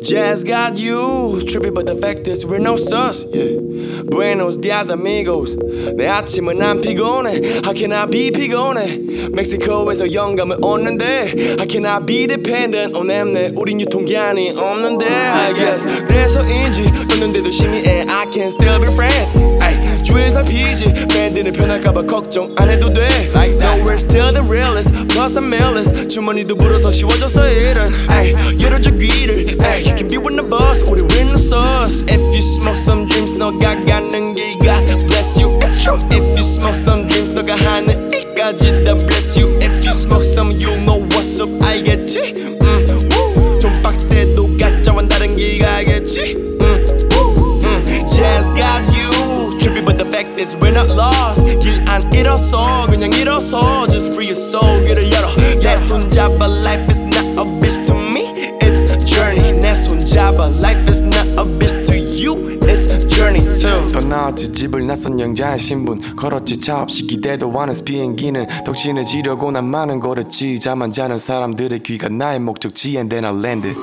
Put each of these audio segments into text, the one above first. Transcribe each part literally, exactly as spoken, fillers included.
Jazz got you trippy but the fact is we're no sus yeah. Buenos dias amigos 내 아침은 안 피곤해 How can I be 피곤해 멕시코에서 영감을 얻는데 How can I be dependent on them 우린 유통기한이 없는데 I guess 그래서인지 떴는데도 심의해 I can still be friends ay, 주위에서 피지 밴드는 변할까봐 걱정 안 해도 돼 like No we're still the realest plus I'm realist 주머니도 불어서 쉬워졌어 일은 ay, 열어줘 귀를 ay, You can be with the boss 우리 with the sauce If you smoke some dreams 너가 가는 길 God bless you It's true If you smoke some dreams 너가 하는 일까지 다 bless you If you smoke some you know what's up 알겠지 음, woo. 좀 빡세도 가짜와는 다른 길 가겠지 음, woo. 음. Jazz got you trippy but the fact is we're not lost 길 안 잃었어 그냥 잃어서 Just free your soul 길을 열어 내 손잡아 life is not a bitch to me It's a journey 내 손잡아 life is not a bitch to you It's a journey too 떠나왔지 집을 낯선 영자의 신분 걸었지 차 없이 기대도 않은 비행기는 덕신을 지려고 난 많은 걸었지 잠만 자는 사람들의 귀가 나의 목적지 And then I landed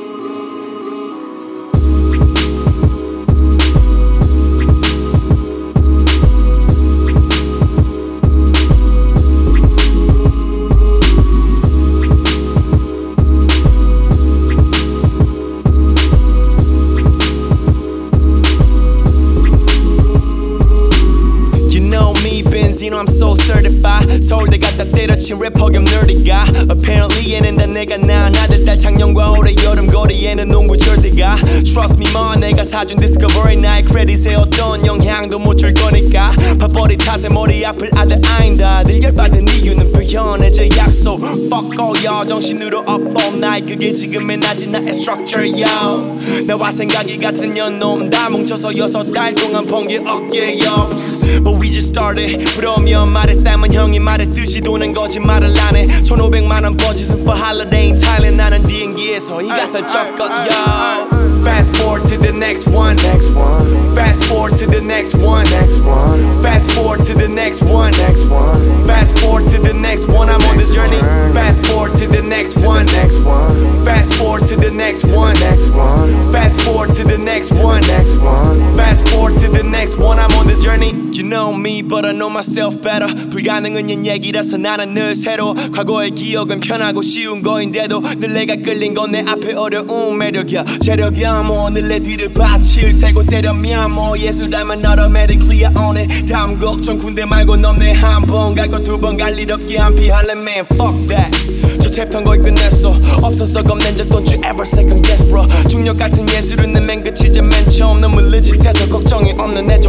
You know I'm so certified 서울대 갔다 때려친 래퍼 겸 nerdy가 Apparently 얘는 다 내가 낳은 아들 딸 작년과 올해 여름 거리에는 농구 jerse가 Trust me ma 내가 사준 Discovery 나의 크레딧에 어떤 영향도 못 줄 거니까 밥벌이 탓에 머리 아플 아들 아니다 늘 열받은 이유는 표현해 제 약속 Fuck all y'all 정신으로 up all night 그게 지금의 낮이 나의 structure yo 나와 생각이 같은 연놈 다 뭉쳐서 여섯 달 동안 번개 어깨 yo But we just started 그러면 말해 삶은 형이 말했듯이 돈은 거짓말을 안 해 천오백만 원 버짓은 for holiday in Thailand 나는 비행기에서 이 가사를 적었 yo Fast forward to the next one Next one Fast forward to the next one Next one Fast forward to the next one Next one Fast forward to the next one I'm on this journey Fast forward to the next one Next one Fast forward to the next one Next one Fast forward to the next one Next one Fast forward to the next one I'm on this journey You know me but I know myself better 불가능은 옛 얘기라서 나는 늘 새로 과거의 기억은 편하고 쉬운 거인데도 늘 내가 끌린 건 내 앞에 어려운 매력이야 재력이야 뭐 늘 내 뒤를 바칠 테고 세련미야 뭐 예술하면 automatically I own it 다음 걱정 군대 말고 넘네 한 번 갈 거 두 번 갈 일 없게 안 피할래 man fuck that 저 챕터는 거의 끝냈어 없었어 겁낸 적 don't you ever second guess bro 중력 같은 예술은 내맨 끝이자 맨 처음 너무 legit해서 걱정이 없는 내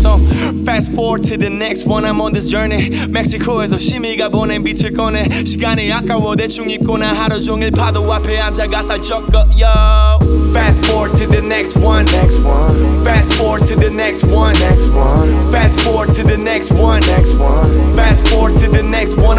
정체성 Fast forward to the next one I'm on this journey 멕시코에서 심의가 보낸 비트를 꺼내 시간이 아까워 대충 입고 나 하루 종일 파도 앞에 앉아 가사를 적어 yo Fast forward to the next one Next one Fast forward to the next one Next one Fast forward to the next one Next one Fast forward to the next one